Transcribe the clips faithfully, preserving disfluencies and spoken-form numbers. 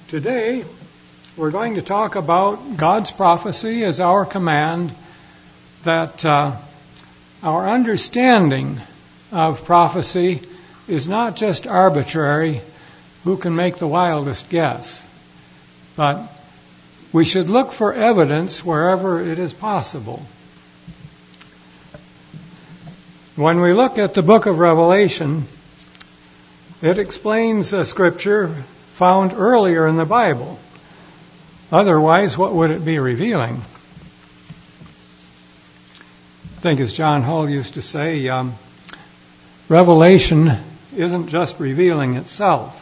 Today, we're going to talk about God's prophecy as our command, that uh, our understanding of prophecy is not just arbitrary, who can make the wildest guess, but we should look for evidence wherever it is possible. When we look at the book of Revelation, it explains a scripture found earlier in the Bible. Otherwise, what would it be revealing? I think, as John Hull used to say, um, Revelation isn't just revealing itself.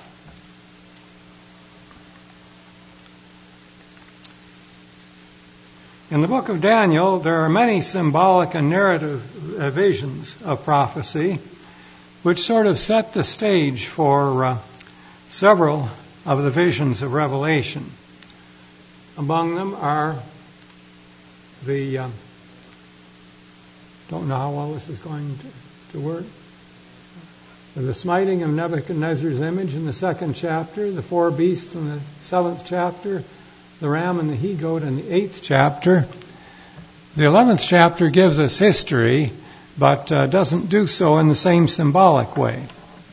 In the book of Daniel, there are many symbolic and narrative visions of prophecy, which sort of set the stage for uh, several of the visions of Revelation. Among them are the, uh, don't know how well this is going to, to work, the smiting of Nebuchadnezzar's image in the second chapter, the four beasts in the seventh chapter, the ram and the he-goat in the eighth chapter. The eleventh chapter gives us history, but uh, doesn't do so in the same symbolic way.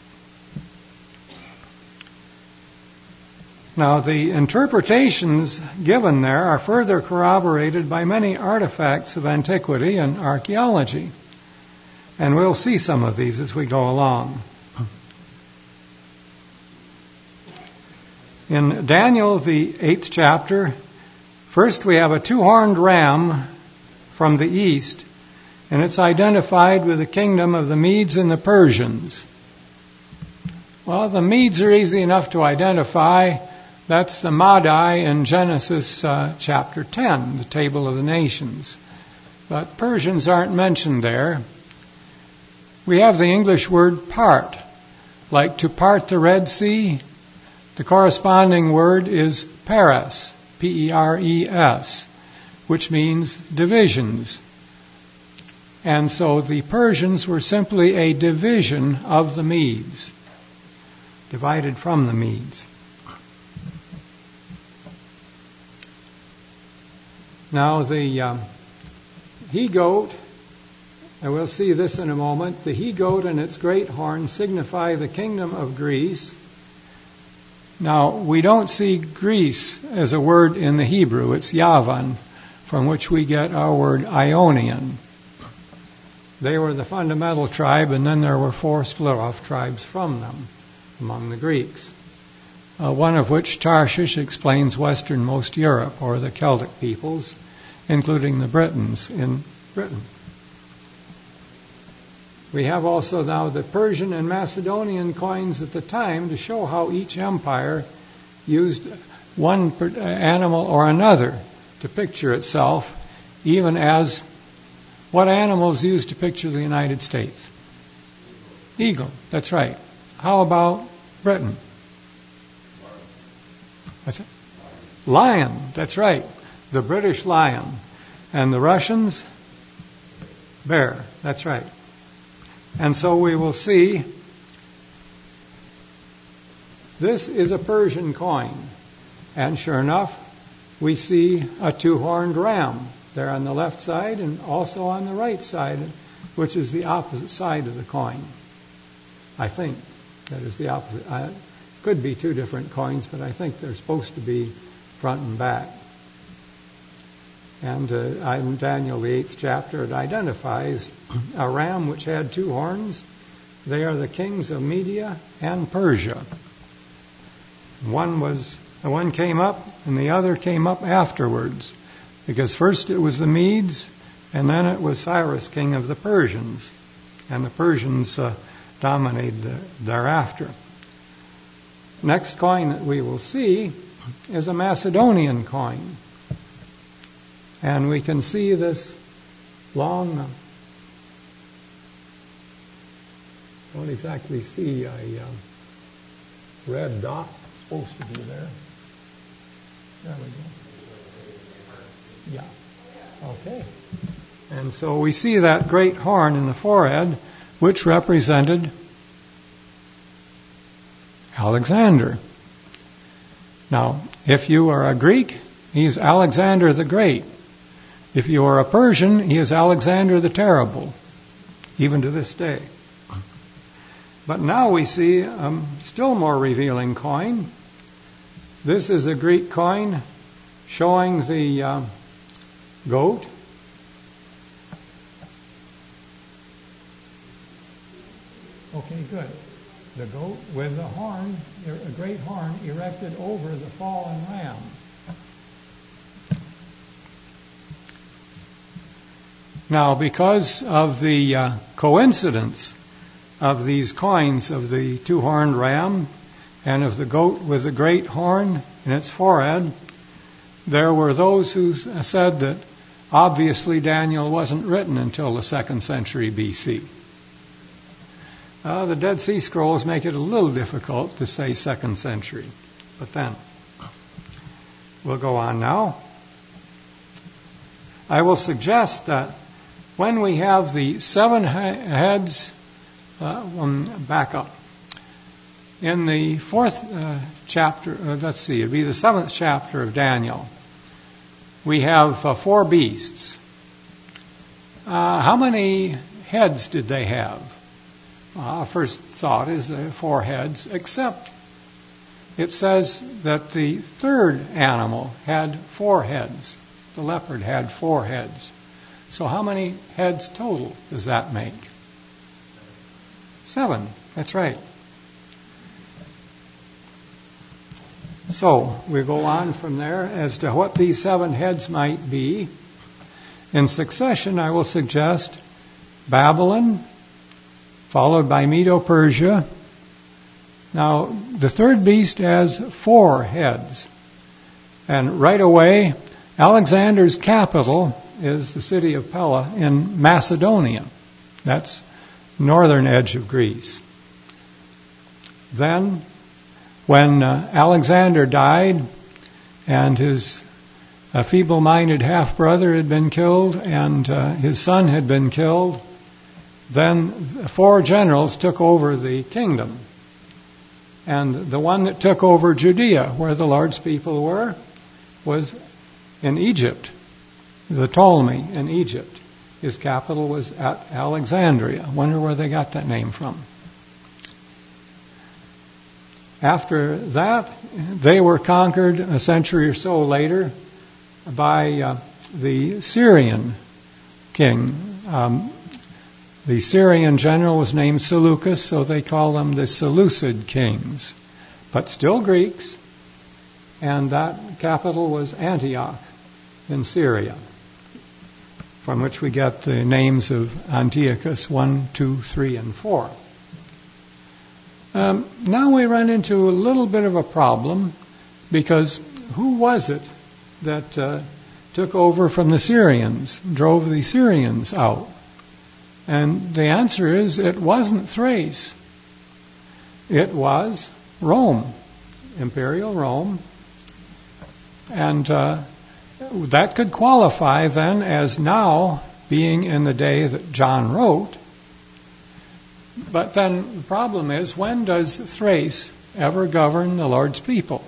Now, the interpretations given there are further corroborated by many artifacts of antiquity and archaeology. And we'll see some of these as we go along. In Daniel, the eighth chapter, first we have a two-horned ram from the east, and it's identified with the kingdom of the Medes and the Persians. Well, the Medes are easy enough to identify. That's the Madai in Genesis uh, chapter ten, the Table of the Nations. But Persians aren't mentioned there. We have the English word part, like to part the Red Sea. The corresponding word is pares, P E R E S, which means divisions. And so the Persians were simply a division of the Medes, divided from the Medes. Now the um, he-goat, and we'll see this in a moment, the he-goat and its great horn signify the kingdom of Greece. Now, we don't see Greece as a word in the Hebrew. It's Yavan, from which we get our word Ionian. They were the fundamental tribe, and then there were four split-off tribes from them among the Greeks, uh, one of which, Tarshish, explains westernmost Europe, or the Celtic peoples, including the Britons in Britain. We have also now the Persian and Macedonian coins at the time to show how each empire used one animal or another to picture itself, even as what animals used to picture the United States? Eagle, that's right. How about Britain? What's it? Lion, that's right. The British lion. And the Russians? Bear, that's right. And so we will see this is a Persian coin. And sure enough, we see a two-horned ram there on the left side and also on the right side, which is the opposite side of the coin. I think that is the opposite. It could be two different coins, but I think they're supposed to be front and back. And uh, in Daniel, the eighth chapter, it identifies a ram which had two horns. They are the kings of Media and Persia. One was one came up, and the other came up afterwards, because first it was the Medes, and then it was Cyrus, king of the Persians, and the Persians uh, dominated uh, thereafter. Next coin that we will see is a Macedonian coin. And we can see this long, uh, don't exactly see a uh, red dot supposed to be there. There we go. Yeah. Okay. And so we see that great horn in the forehead, which represented Alexander. Now, if you are a Greek, he is Alexander the Great. If you are a Persian, he is Alexander the Terrible, even to this day. But now we see a still more revealing coin. This is a Greek coin showing the uh, goat. Okay, good. The goat with the horn, a great horn erected over the fallen ram. Now, because of the uh, coincidence of these coins of the two-horned ram and of the goat with the great horn in its forehead, there were those who said that obviously Daniel wasn't written until the second century B C. Uh, the Dead Sea Scrolls make it a little difficult to say second century. But then, we'll go on now. I will suggest that when we have the seven heads, uh, um, back up. In the fourth uh, chapter, uh, let's see, it'd be the seventh chapter of Daniel, we have uh, four beasts. Uh, how many heads did they have? Uh, first thought is the four heads, except it says that the third animal had four heads. The leopard had four heads. So how many heads total does that make? Seven. That's right. So we go on from there as to what these seven heads might be. In succession, I will suggest Babylon, followed by Medo-Persia. Now, the third beast has four heads. And right away, Alexander's capital is the city of Pella in Macedonia. That's northern edge of Greece. Then, when uh, Alexander died and his uh, feeble-minded half-brother had been killed and uh, his son had been killed, then four generals took over the kingdom. And the one that took over Judea, where the Lord's people were, was in Egypt. The Ptolemy in Egypt. His capital was at Alexandria. I wonder where they got that name from. After that, they were conquered a century or so later by uh, the Syrian king. Um, the Syrian general was named Seleucus, so they call them the Seleucid kings, but still Greeks, and that capital was Antioch in Syria, from which we get the names of Antiochus one, two, three, and four. Um, now we run into a little bit of a problem, because who was it that uh, took over from the Syrians, drove the Syrians out? And the answer is it wasn't Thrace. It was Rome, Imperial Rome. And uh, that could qualify then as now being in the day that John wrote. But then the problem is, when does Thrace ever govern the Lord's people?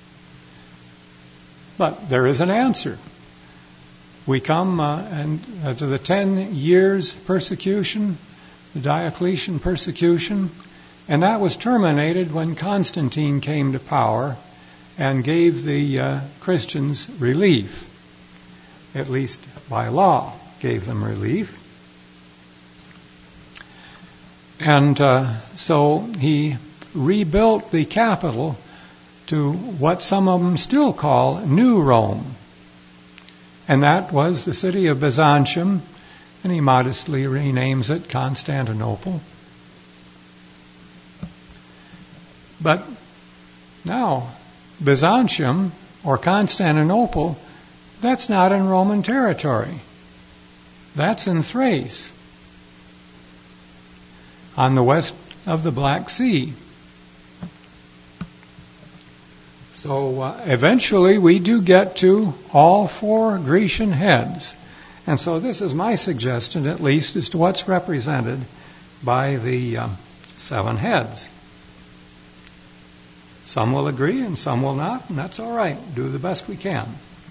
But there is an answer. We come uh, and uh, to the ten years persecution, the Diocletian persecution, and that was terminated when Constantine came to power and gave the uh, Christians relief, at least by law, gave them relief. And uh, so he rebuilt the capital to what some of them still call New Rome. And that was the city of Byzantium, and he modestly renames it Constantinople. But now, Byzantium, or Constantinople, that's not in Roman territory. That's in Thrace, on the west of the Black Sea. So uh, eventually we do get to all four Grecian heads. And so this is my suggestion, at least, as to what's represented by the uh, seven heads. Some will agree and some will not, and that's all right. Do the best we can.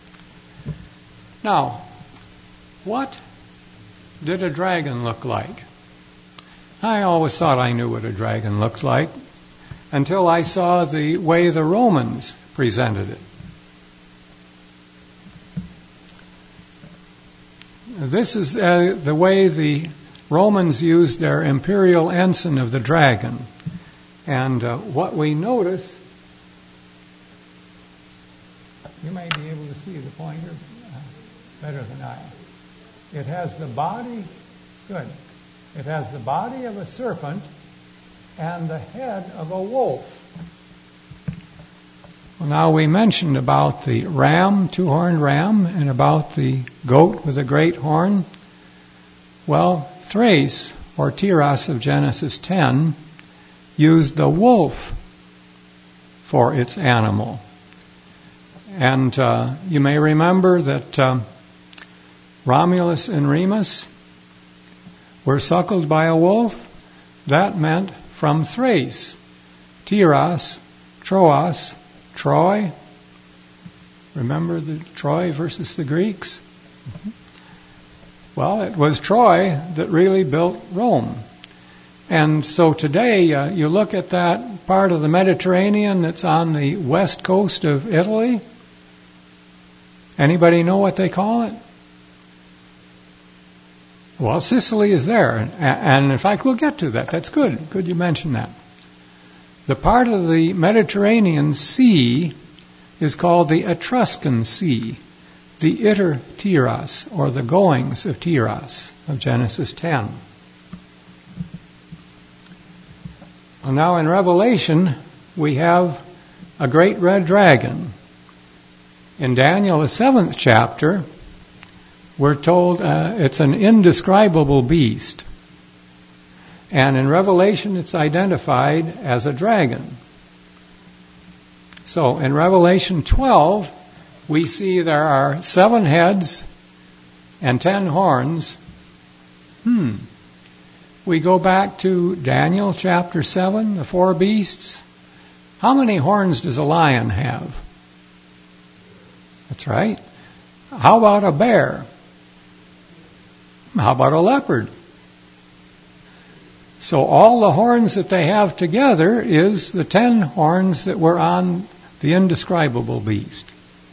Now, what did a dragon look like? I always thought I knew what a dragon looked like until I saw the way the Romans presented it. This is uh, the way the Romans used their imperial ensign of the dragon. And uh, what we notice, you may be able to see the pointer uh, better than I. It has the body, good. It has the body of a serpent and the head of a wolf. Well, now we mentioned about the ram, two-horned ram, and about the goat with a great horn. Well, Thrace, or Tiras of Genesis ten, used the wolf for its animal. And uh, you may remember that uh, Romulus and Remus were suckled by a wolf. That meant from Thrace. Tiras, Troas, Troy. Remember the Troy versus the Greeks? Mm-hmm. Well, it was Troy that really built Rome. And so today, uh, you look at that part of the Mediterranean that's on the west coast of Italy. Anybody know what they call it? Well, Sicily is there. And, and in fact, we'll get to that. That's good. Good you mentioned that. The part of the Mediterranean Sea is called the Etruscan Sea, the Iter Tiras, or the goings of Tiras of Genesis ten. Well, now in Revelation, we have a great red dragon. In Daniel, the seventh chapter, we're told uh, it's an indescribable beast. And in Revelation, it's identified as a dragon. So in Revelation twelve, we see there are seven heads and ten horns. Hmm. We go back to Daniel chapter seven, the four beasts. How many horns does a lion have? That's right. How about a bear? How about a leopard? So all the horns that they have together is the ten horns that were on the indescribable beast.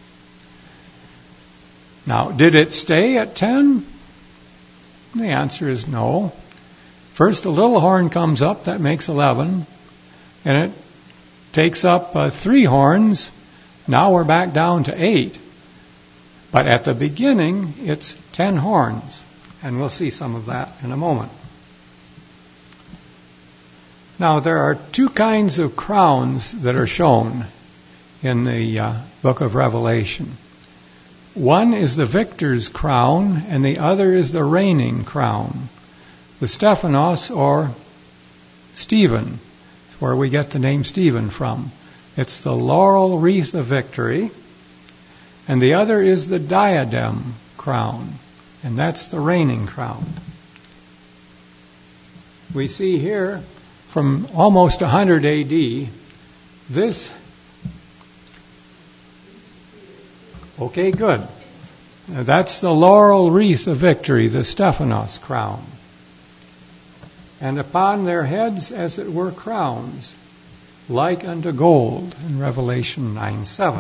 Now, did it stay at ten? The answer is no. First, a little horn comes up, that makes eleven, and it takes up uh, three horns. Now we're back down to eight. But at the beginning, it's ten horns, and we'll see some of that in a moment. Now, there are two kinds of crowns that are shown in the uh, book of Revelation. One is the victor's crown, and the other is the reigning crown. The Stephanos, or Stephen, where we get the name Stephen from. It's the laurel wreath of victory. And the other is the diadem crown, and that's the reigning crown. We see here, from almost one hundred A D, this. Okay, good. Now, that's the laurel wreath of victory, the Stephanos crown. And upon their heads, as it were, crowns, like unto gold, in Revelation nine seven.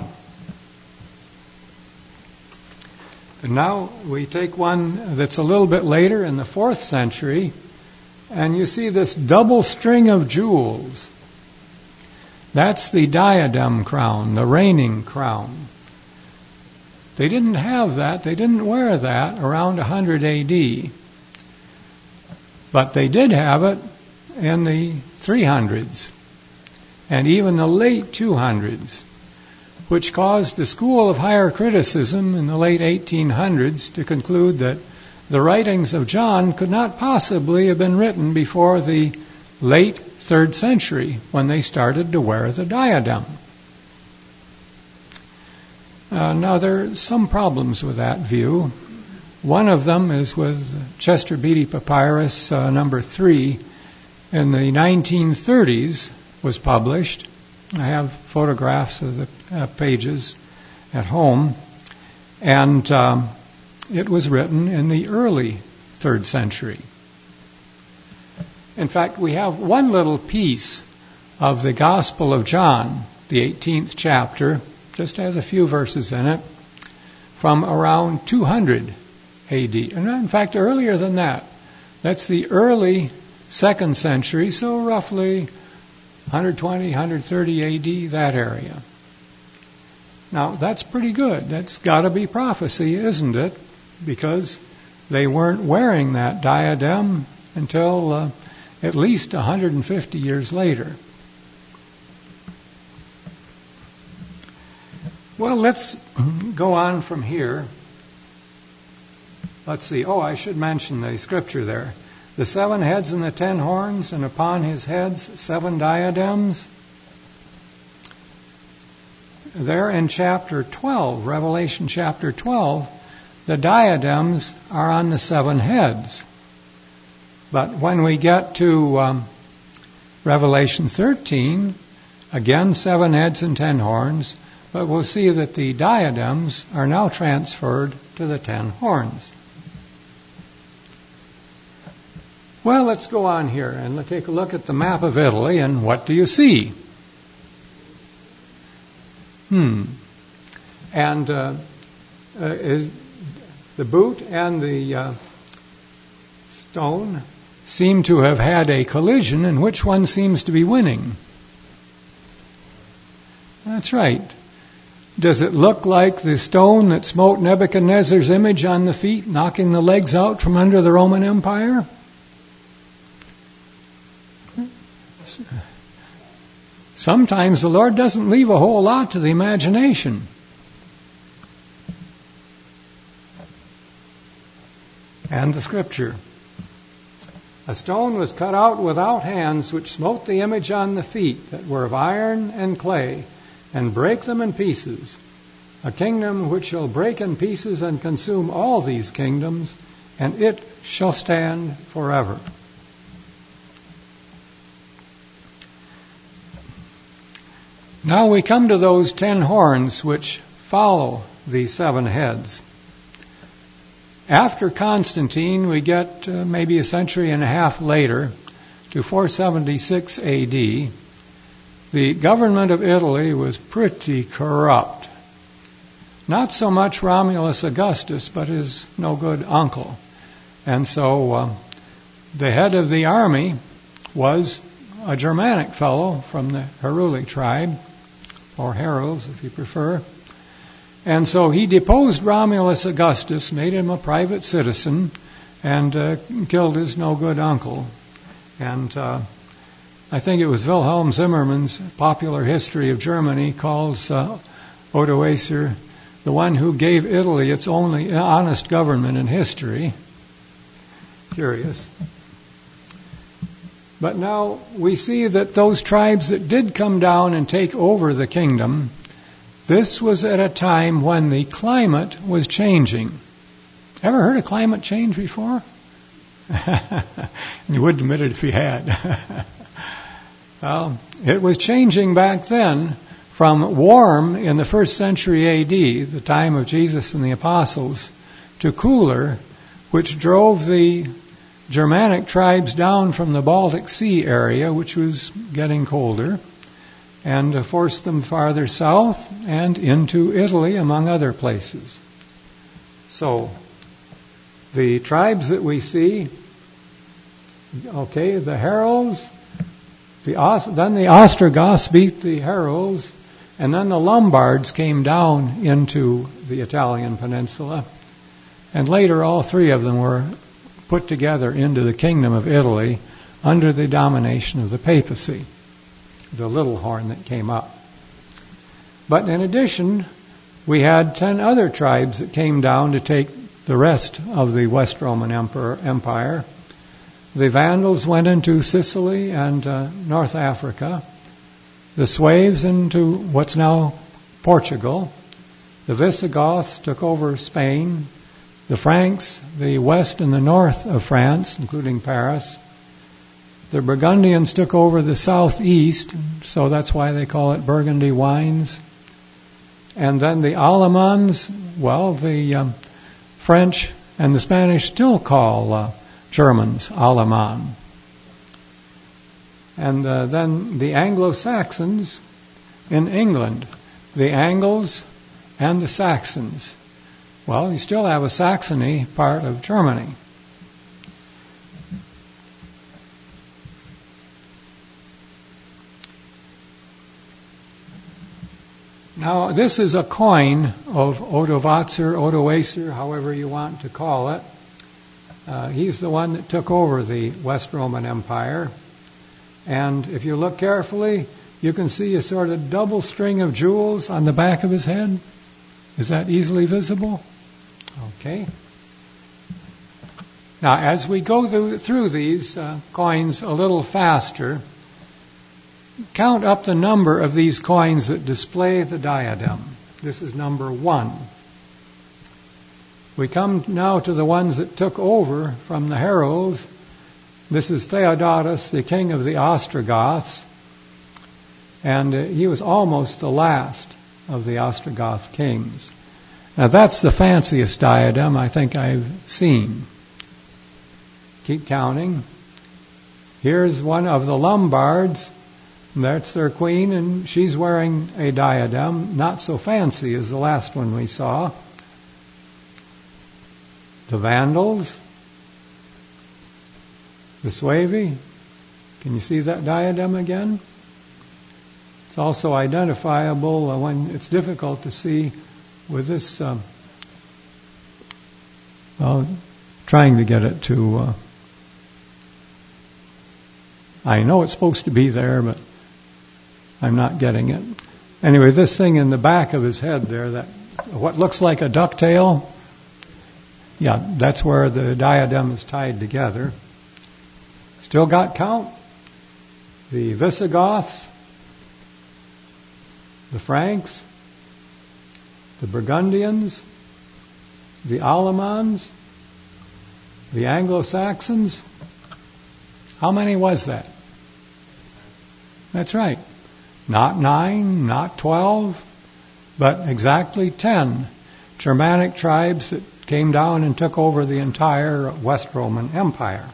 And now we take one that's a little bit later, in the fourth century, and you see this double string of jewels. That's the diadem crown, the reigning crown. They didn't have that, they didn't wear that around one hundred A D. But they did have it in the three hundreds and even the late two hundreds, which caused the School of Higher Criticism in the late eighteen hundreds to conclude that the writings of John could not possibly have been written before the late third century, when they started to wear the diadem. Uh, now, there are some problems with that view. One of them is with Chester Beatty Papyrus uh, number three in the nineteen thirties was published, I have photographs of the uh, pages at home. And um, it was written in the early third century. In fact, we have one little piece of the Gospel of John, the eighteenth chapter, just has a few verses in it, from around two hundred A D. And in fact, earlier than that. That's the early second century, so roughly one twenty, one thirty A D, that area. Now, that's pretty good. That's got to be prophecy, isn't it? Because they weren't wearing that diadem until uh, at least one hundred fifty years later. Well, let's go on from here. Let's see. Oh, I should mention the scripture there. The seven heads and the ten horns, and upon his heads seven diadems. There in chapter twelve, Revelation chapter twelve, the diadems are on the seven heads. But when we get to um, Revelation thirteen, again seven heads and ten horns, but we'll see that the diadems are now transferred to the ten horns. Well, let's go on here and let's take a look at the map of Italy, and what do you see? Hmm. And uh, uh, is the boot and the uh, stone seem to have had a collision, and which one seems to be winning? That's right. Does it look like the stone that smote Nebuchadnezzar's image on the feet, knocking the legs out from under the Roman Empire? Sometimes the Lord doesn't leave a whole lot to the imagination. And the scripture. A stone was cut out without hands, which smote the image on the feet, that were of iron and clay, and brake them in pieces. A kingdom which shall break in pieces and consume all these kingdoms, and it shall stand forever. Now we come to those ten horns which follow the seven heads. After Constantine, we get uh, maybe a century and a half later, to four seventy-six A D, the government of Italy was pretty corrupt. Not so much Romulus Augustus, but his no-good uncle. And so uh, the head of the army was a Germanic fellow from the Heruli tribe, or Heruls if you prefer. And so he deposed Romulus Augustus, made him a private citizen, and uh, killed his no-good uncle. And uh, I think it was Wilhelm Zimmermann's Popular History of Germany calls uh, Odoacer the one who gave Italy its only honest government in history. Curious. But now we see that those tribes that did come down and take over the kingdom, this was at a time when the climate was changing. Ever heard of climate change before? You wouldn't admit it if you had. Well, it was changing back then from warm in the first century A D, the time of Jesus and the apostles, to cooler, which drove the Germanic tribes down from the Baltic Sea area, which was getting colder, and forced them farther south and into Italy, among other places. So, the tribes that we see, okay, the Heruls, the Os- then the Ostrogoths beat the Heruls, and then the Lombards came down into the Italian peninsula, and later all three of them were put together into the kingdom of Italy under the domination of the papacy, the little horn that came up. But in addition, we had ten other tribes that came down to take the rest of the West Roman Emperor, Empire. The Vandals went into Sicily and uh, North Africa. The Sueves into what's now Portugal. The Visigoths took over Spain. The Franks, the west and the north of France, including Paris. The Burgundians took over the southeast, so that's why they call it Burgundy wines. And then the Alamans, well, the um, French and the Spanish still call uh, Germans Alaman. And uh, then the Anglo-Saxons in England, the Angles and the Saxons. Well, you still have a Saxony part of Germany. Now, this is a coin of Odovacar, Odoacer, however you want to call it. Uh, he's the one that took over the West Roman Empire. And if you look carefully, you can see a sort of double string of jewels on the back of his head. Is that easily visible? Okay. Now, as we go through, through these uh, coins a little faster, count up the number of these coins that display the diadem. This is number one. We come now to the ones that took over from the heralds. This is Theodotus, the king of the Ostrogoths, and uh, he was almost the last of the Ostrogoth kings. Now that's the fanciest diadem I think I've seen. Keep counting. Here's one of the Lombards. That's their queen, and she's wearing a diadem, not so fancy as the last one we saw. The Vandals, the Suevi. Can you see that diadem again? It's also identifiable when it's difficult to see with this. Um, well, trying to get it to. Uh, I know it's supposed to be there, but I'm not getting it. Anyway, this thing in the back of his head there, that what looks like a ducktail, yeah, that's where the diadem is tied together. Still got count? The Visigoths, the Franks, the Burgundians, the Alamans, the Anglo-Saxons. How many was that? That's right. Not nine, not twelve, but exactly ten Germanic tribes that came down and took over the entire West Roman Empire.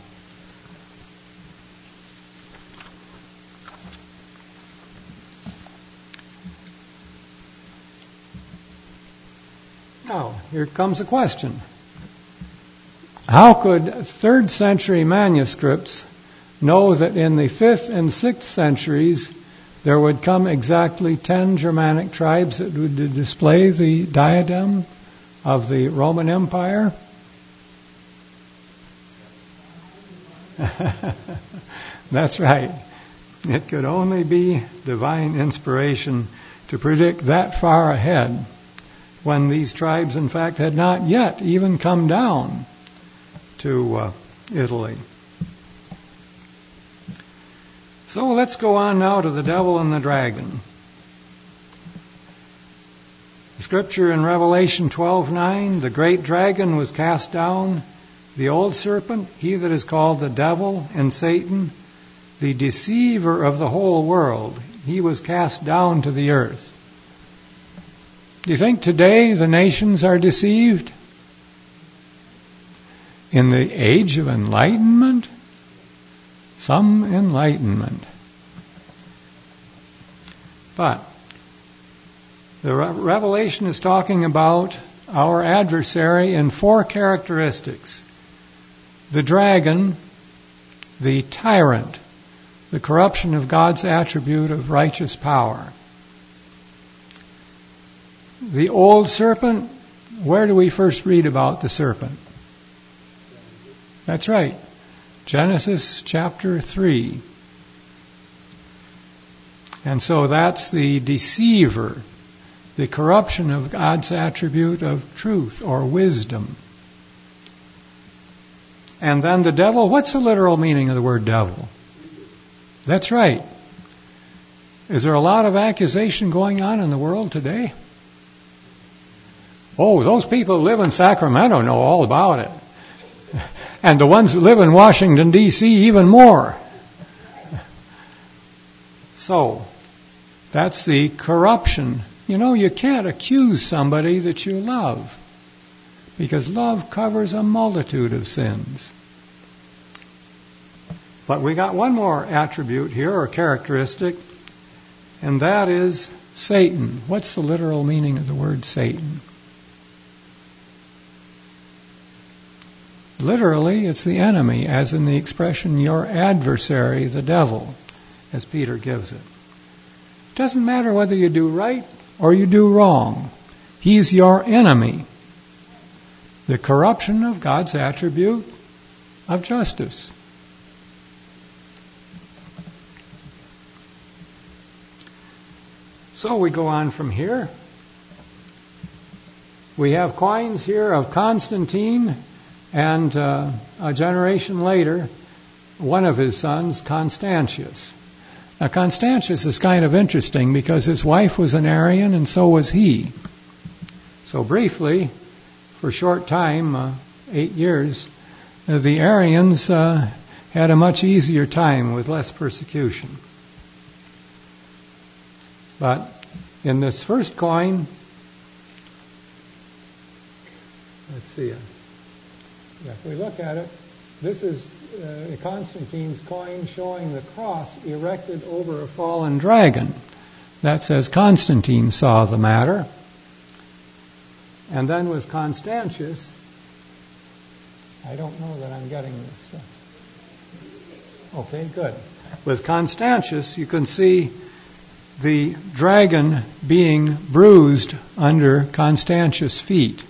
Now, here comes a question. How could third century manuscripts know that in the fifth and sixth centuries there would come exactly ten Germanic tribes that would display the diadem of the Roman Empire? That's right. It could only be divine inspiration to predict that far ahead, when these tribes, in fact, had not yet even come down to uh, Italy. So let's go on now to the devil and the dragon. The scripture in Revelation twelve nine, the great dragon was cast down, the old serpent, he that is called the devil and Satan, the deceiver of the whole world. He was cast down to the earth. Do you think today the nations are deceived? In the age of enlightenment? Some enlightenment. But the Re- Revelation is talking about our adversary in four characteristics. The dragon, the tyrant, the corruption of God's attribute of righteous power. The old serpent, where do we first read about the serpent? That's right. Genesis chapter three. And so that's the deceiver, the corruption of God's attribute of truth or wisdom. And then the devil, what's the literal meaning of the word devil? That's right. Is there a lot of accusation going on in the world today? Oh, those people who live in Sacramento know all about it. And the ones that live in Washington, D C, even more. So, that's the corruption. You know, you can't accuse somebody that you love, because love covers a multitude of sins. But we got one more attribute here, or characteristic, and that is Satan. What's the literal meaning of the word Satan? Literally, it's the enemy, as in the expression, your adversary, the devil, as Peter gives it. It doesn't matter whether you do right or you do wrong. He's your enemy. The corruption of God's attribute of justice. So we go on from here. We have coins here of Constantine, and uh, a generation later, one of his sons, Constantius. Now, Constantius is kind of interesting because his wife was an Arian and so was he. So briefly, for a short time, uh, eight years, uh, the Arians uh, had a much easier time with less persecution. But in this first coin, let's see, uh, yeah, if we look at it, this is uh, Constantine's coin showing the cross erected over a fallen dragon. That says Constantine saw the matter. And then with Constantius, I don't know that I'm getting this. Okay, good. With Constantius, you can see the dragon being bruised under Constantius' feet.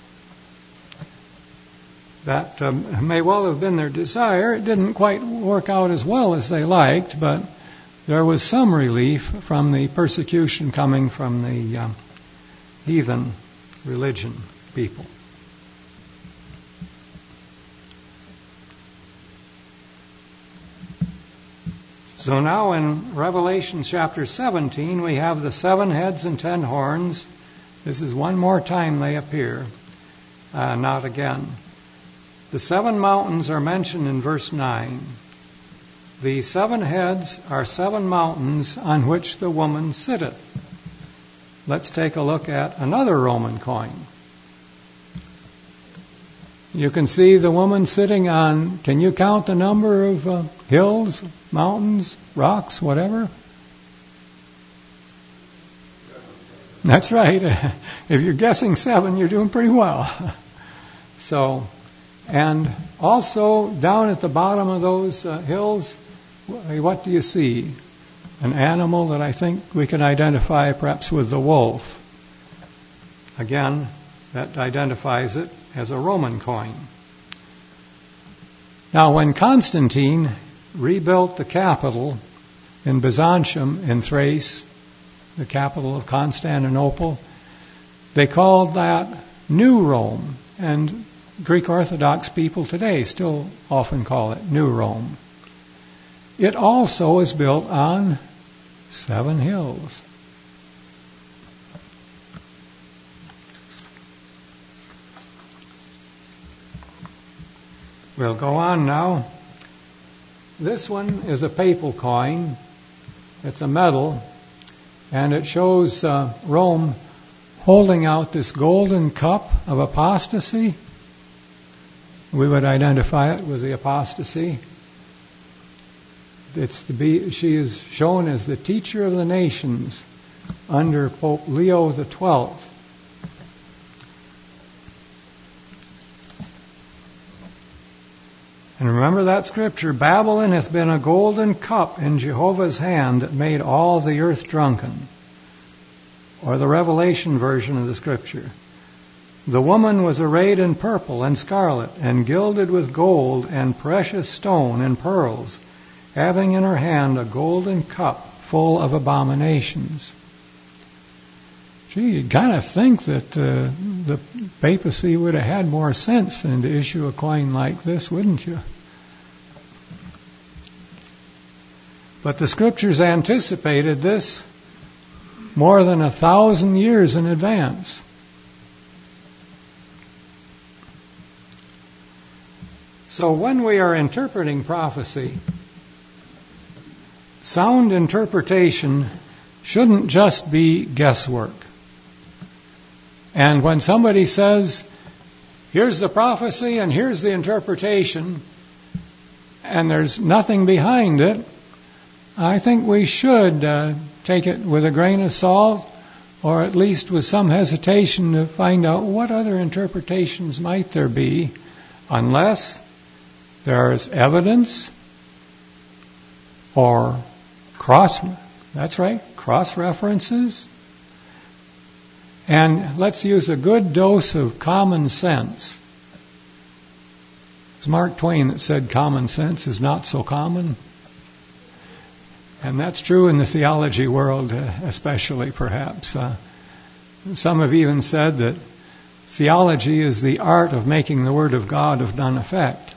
That um, may well have been their desire. It didn't quite work out as well as they liked, but there was some relief from the persecution coming from the um, heathen religion people. So now in Revelation chapter seventeen, we have the seven heads and ten horns. This is one more time they appear, uh, not again. The seven mountains are mentioned in verse nine. The seven heads are seven mountains on which the woman sitteth. Let's take a look at another Roman coin. You can see the woman sitting on, can you count the number of uh, hills, mountains, rocks, whatever? That's right. If you're guessing seven, you're doing pretty well. So, and also down at the bottom of those uh, hills, what do you see? An animal that I think we can identify perhaps with the wolf. Again, that identifies it as a Roman coin. Now, when Constantine rebuilt the capital in Byzantium in Thrace, the capital of Constantinople, they called that New Rome, and Greek Orthodox people today still often call it New Rome. It also is built on seven hills. We'll go on now. This one is a papal coin. It's a medal, and it shows uh, Rome holding out this golden cup of apostasy. We would identify it with the apostasy. It's to be, she is shown as the teacher of the nations under Pope Leo the Twelfth. And remember that scripture, Babylon has been a golden cup in Jehovah's hand that made all the earth drunken. Or the Revelation version of the scripture. The woman was arrayed in purple and scarlet and gilded with gold and precious stone and pearls, having in her hand a golden cup full of abominations. Gee, you'd kind of think that uh, the papacy would have had more sense than to issue a coin like this, wouldn't you? But the scriptures anticipated this more than a thousand years in advance. So when we are interpreting prophecy, sound interpretation shouldn't just be guesswork. And when somebody says, here's the prophecy and here's the interpretation, and there's nothing behind it, I think we should uh, take it with a grain of salt, or at least with some hesitation to find out what other interpretations might there be, unless there's evidence or cross, that's right, cross-references. And let's use a good dose of common sense. It was Mark Twain that said common sense is not so common. And that's true in the theology world, uh, especially perhaps. Uh, some have even said that theology is the art of making the Word of God of none effect.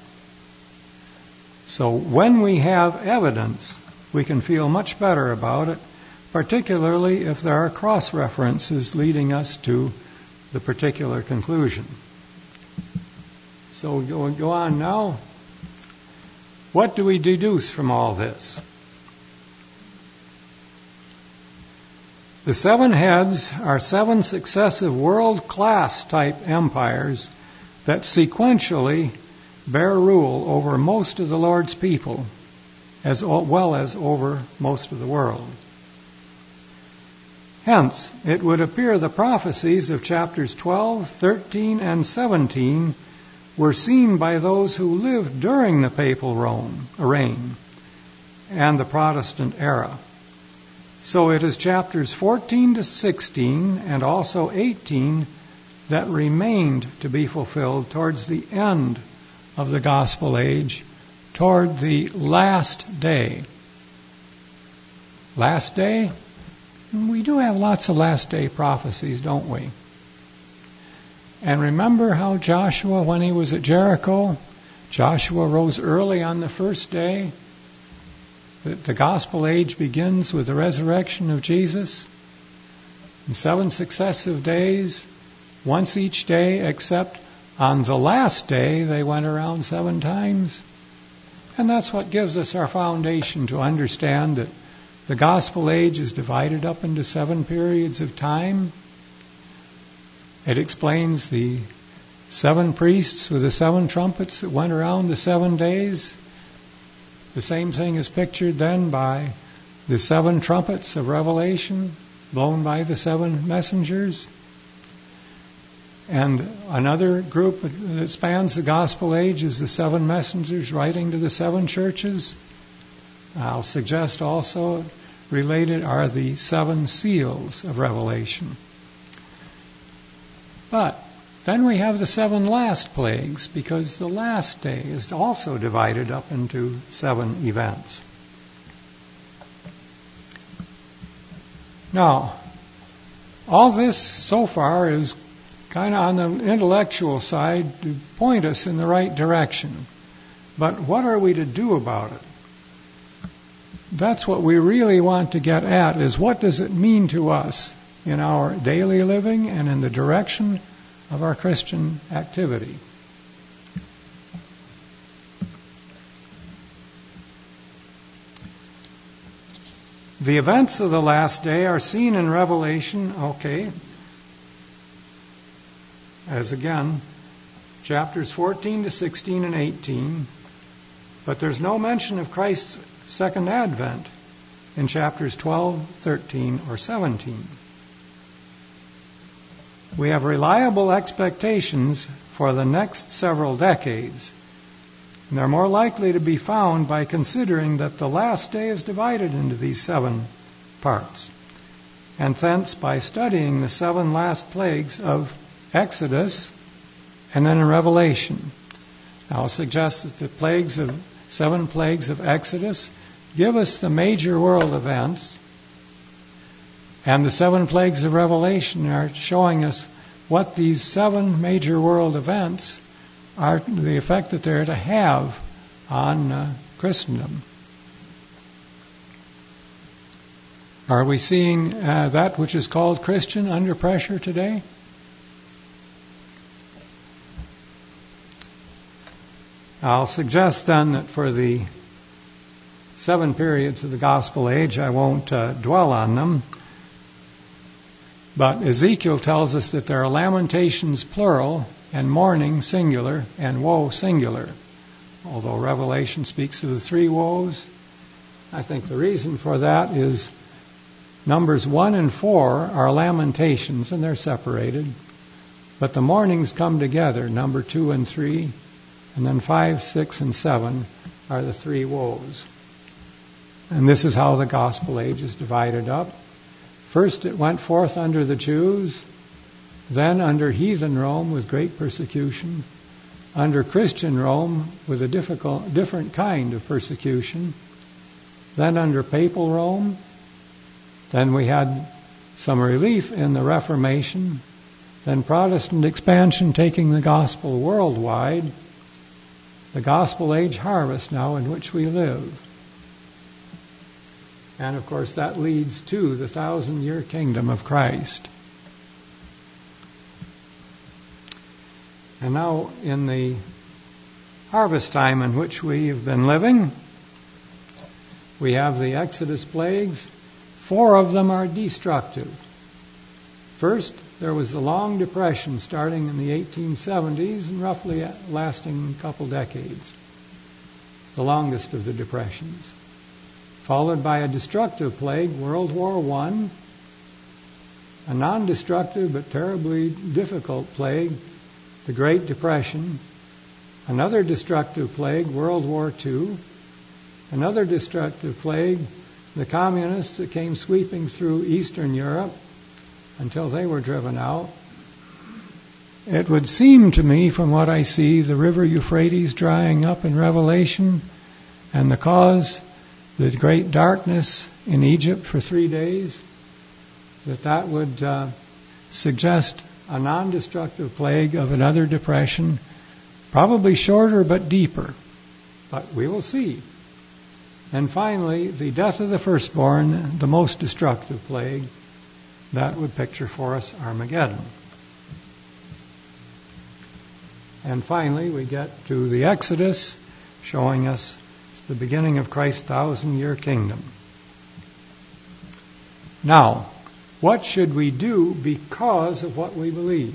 So when we have evidence, we can feel much better about it, particularly if there are cross-references leading us to the particular conclusion. So we'll go on now. What do we deduce from all this? The seven heads are seven successive world-class type empires that sequentially bear rule over most of the Lord's people, as well as over most of the world. Hence, it would appear the prophecies of chapters twelve, thirteen, and seventeen were seen by those who lived during the papal reign and the Protestant era. So it is chapters fourteen to sixteen and also eighteen that remained to be fulfilled towards the end of the gospel age, toward the last day. Last day? We do have lots of last day prophecies, don't we? And remember how Joshua, when he was at Jericho, Joshua rose early on the first day. The, the gospel age begins with the resurrection of Jesus. In seven successive days, once each day, except on the last day, they went around seven times. And that's what gives us our foundation to understand that the gospel age is divided up into seven periods of time. It explains the seven priests with the seven trumpets that went around the seven days. The same thing is pictured then by the seven trumpets of Revelation blown by the seven messengers. And another group that spans the gospel age is the seven messengers writing to the seven churches. I'll suggest also related are the seven seals of Revelation. But then we have the seven last plagues, because the last day is also divided up into seven events. Now, all this so far is kind of on the intellectual side to point us in the right direction. But what are we to do about it? That's what we really want to get at, is what does it mean to us in our daily living and in the direction of our Christian activity. The events of the last day are seen in Revelation, okay, as again, chapters fourteen to sixteen and eighteen, but there's no mention of Christ's second advent in chapters twelve, thirteen, or seventeen. We have reliable expectations for the next several decades, and they're more likely to be found by considering that the last day is divided into these seven parts, and thence by studying the seven last plagues of Exodus and then in Revelation. I'll suggest that the plagues of seven plagues of Exodus give us the major world events, and the seven plagues of Revelation are showing us what these seven major world events are, the effect that they're to have on uh, Christendom. Are we seeing uh, that which is called Christian under pressure today? I'll suggest then that for the seven periods of the gospel age. I won't uh, dwell on them. But Ezekiel tells us that there are lamentations plural and mourning singular and woe singular. Although Revelation speaks of the three woes, I think the reason for that is Numbers one and four are lamentations and they're separated. But the mournings come together, number two and three, and then five, six, and seven are the three woes. And this is how the gospel age is divided up. First it went forth under the Jews, then under heathen Rome with great persecution, under Christian Rome with a difficult, different kind of persecution, then under papal Rome, then we had some relief in the Reformation, then Protestant expansion taking the gospel worldwide, the gospel age harvest now in which we live. And of course that leads to the thousand-year kingdom of Christ. And now in the harvest time in which we have been living, we have the Exodus plagues. Four of them are destructive. First, there was the long depression starting in the eighteen seventies and roughly lasting a couple decades, the longest of the depressions. Followed by a destructive plague, World War One, a non-destructive but terribly difficult plague, the Great Depression, another destructive plague, World War Two, another destructive plague, the communists that came sweeping through Eastern Europe until they were driven out. It would seem to me, from what I see, the river Euphrates drying up in Revelation, and the cause, the great darkness in Egypt for three days, that that would uh, suggest a non-destructive plague of another depression, probably shorter but deeper. But we will see. And finally, the death of the firstborn, the most destructive plague, that would picture for us Armageddon. And finally, we get to the Exodus, showing us the beginning of Christ's thousand-year kingdom. Now, what should we do because of what we believe?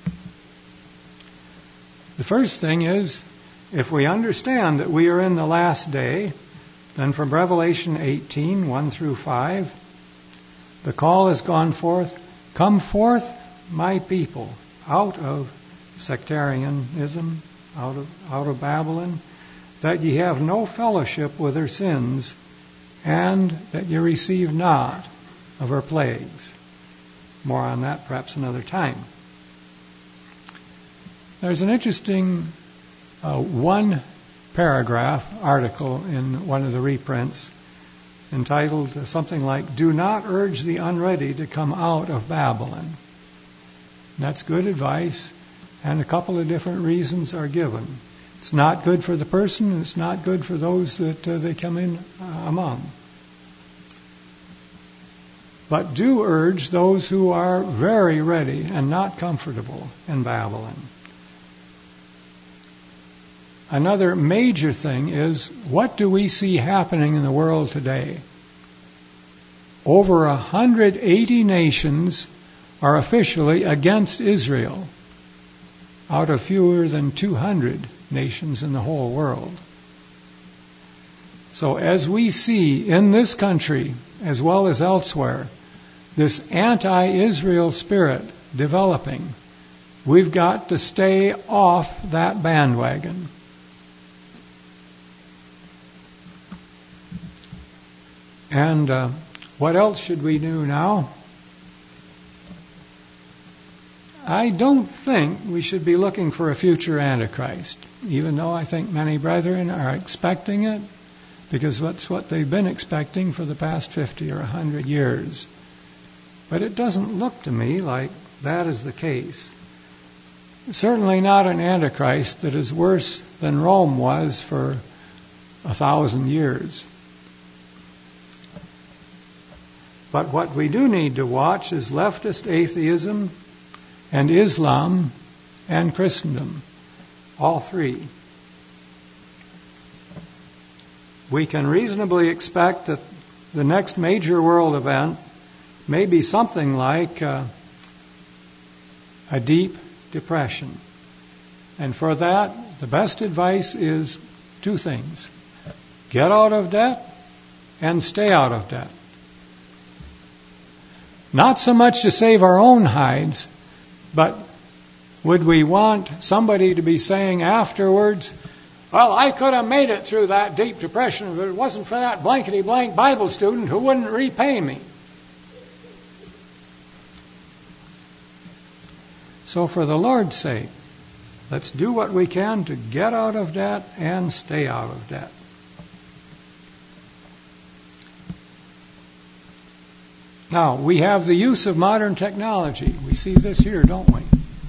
The first thing is, if we understand that we are in the last day, then from Revelation eighteen, one through five, the call has gone forth, come forth, my people, out of sectarianism, out of, out of Babylon, that ye have no fellowship with her sins, and that ye receive not of her plagues. More on that perhaps another time. There's an interesting uh, one paragraph article in one of the reprints entitled something like, Do Not Urge the Unready to Come Out of Babylon. And that's good advice, and a couple of different reasons are given. It's not good for the person, and it's not good for those that uh, they come in uh, among. But do urge those who are very ready and not comfortable in Babylon. Another major thing is, what do we see happening in the world today? Over one hundred eighty nations are officially against Israel, out of fewer than two hundred nations in the whole world. So as we see in this country, as well as elsewhere, this anti-Israel spirit developing, we've got to stay off that bandwagon. And uh, what else should we do now? I don't think we should be looking for a future Antichrist, even though I think many brethren are expecting it, because that's what they've been expecting for the past fifty or one hundred years. But it doesn't look to me like that is the case. Certainly not an Antichrist that is worse than Rome was for a thousand years. But what we do need to watch is leftist atheism and Islam and Christendom, all three. we can reasonably expect that the next major world event may be something like uh, a deep depression. And for that, the best advice is two things. Get out of debt and stay out of debt. Not so much to save our own hides, but would we want somebody to be saying afterwards, well, I could have made it through that deep depression if it wasn't for that blankety-blank Bible student who wouldn't repay me. So for the Lord's sake, let's do what we can to get out of debt and stay out of debt. Now, we have the use of modern technology. We see this here, don't we?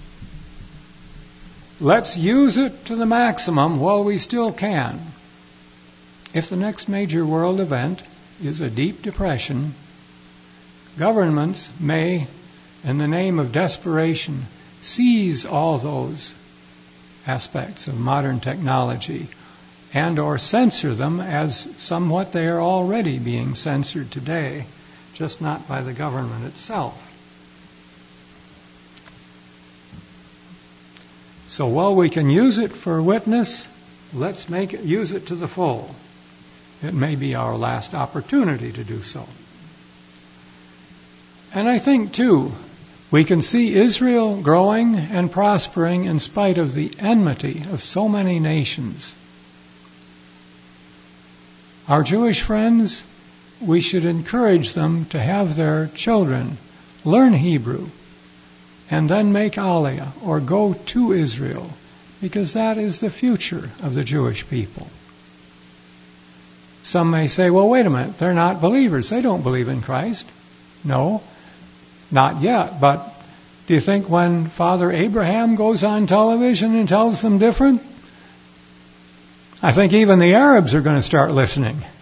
Let's use it to the maximum while we still can. If the next major world event is a deep depression, governments may, in the name of desperation, seize all those aspects of modern technology and or censor them as somewhat they are already being censored today, just not by the government itself. So while we can use it for witness, let's make it, use it to the full. It may be our last opportunity to do so. And I think, too, we can see Israel growing and prospering in spite of the enmity of so many nations. Our Jewish friends, we should encourage them to have their children learn Hebrew and then make Aliyah or go to Israel, because that is the future of the Jewish people. Some may say, well, wait a minute, they're not believers. They don't believe in Christ. No, not yet. But do you think when Father Abraham goes on television and tells them different, I think even the Arabs are going to start listening.